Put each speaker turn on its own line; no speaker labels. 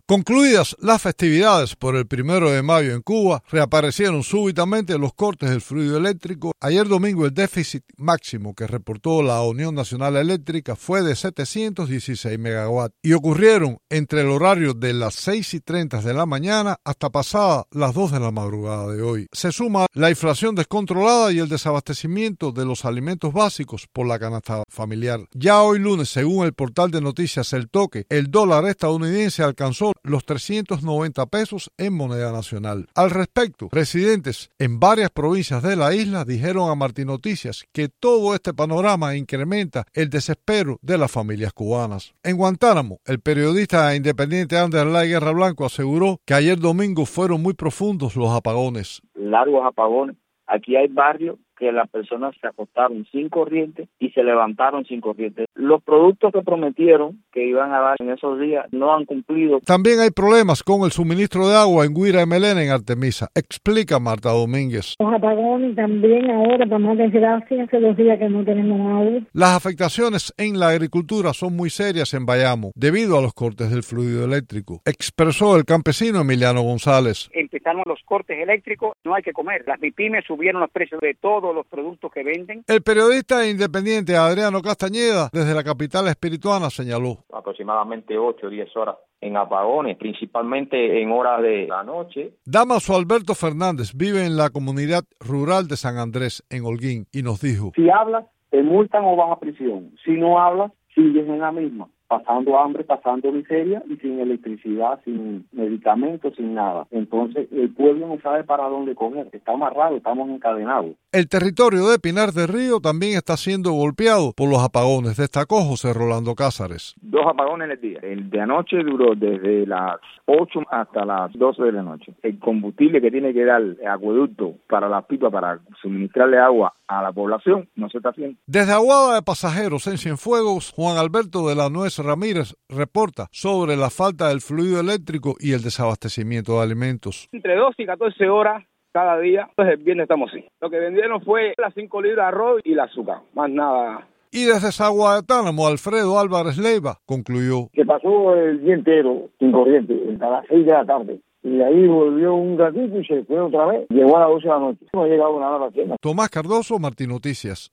Concluidas las festividades por el 1 de mayo en Cuba, reaparecieron súbitamente los cortes del fluido eléctrico. Ayer domingo el déficit máximo que reportó la Unión Nacional Eléctrica fue de 716 megawatts y ocurrieron entre el horario de las 6:30 de la mañana hasta pasada las 2 de la madrugada de hoy. Se suma la inflación descontrolada y el desabastecimiento de los alimentos básicos por la canasta familiar. Ya hoy lunes, según el portal de noticias El Toque, el dólar estadounidense alcanzó los 390 pesos en moneda nacional. Al respecto, residentes en varias provincias de la isla dijeron a Martín Noticias que todo este panorama incrementa el desespero de las familias cubanas. En Guantánamo, el periodista independiente Anderlay Guerra Blanco aseguró que ayer domingo fueron muy profundos los apagones.
Largos apagones. Aquí hay barrios que las personas se acostaron sin corriente y se levantaron sin corriente. Los productos que prometieron que iban a dar en esos días no han cumplido.
También hay problemas con el suministro de agua en Guira de Melena, en Artemisa. Explica Marta Domínguez.
Los apagones también ahora, para más desgracia, hace 2 días que no tenemos agua.
Las afectaciones en la agricultura son muy serias en Bayamo, debido a los cortes del fluido eléctrico, expresó el campesino Emiliano González.
Empezaron los cortes eléctricos, no hay que comer. Las MIPYMES subieron los precios de todos los productos que venden.
El periodista independiente Adriano Castañeda, desde la capital espirituana, señaló.
Aproximadamente 8 o 10 horas en apagones, principalmente en horas de la noche.
Damaso Alberto Fernández vive en la comunidad rural de San Andrés, en Holguín, y nos dijo:
Si hablas, te multan o vas a prisión. Si no hablas, sigues en la misma, pasando hambre, pasando miseria y sin electricidad, sin medicamentos, sin nada. Entonces el pueblo no sabe para dónde coger, está amarrado, estamos encadenados.
El territorio de Pinar del Río también está siendo golpeado por los apagones, destacó José Rolando Cázares.
2 apagones en el día. El de anoche duró desde las 8 hasta las 12 de la noche. El combustible que tiene que dar el acueducto para las pipas para suministrarle agua a la población no se está haciendo.
Desde Aguada de Pasajeros en Cienfuegos, Juan Alberto de la Nuez Ramírez reporta sobre la falta del fluido eléctrico y el desabastecimiento de alimentos.
Entre 12 y 14 horas cada día, entonces el viernes estamos así. Lo que vendieron fue las 5 libras de arroz y el azúcar, más nada.
Y desde Zaguatánamo, Alfredo Álvarez Leiva concluyó:
Que pasó el día entero sin corriente, hasta las 6 de la tarde. Y ahí volvió un ratito y se fue otra vez. Llegó a las 12 de la noche. No ha llegado nada a la cena.
Tomás Cardoso, Martín Noticias.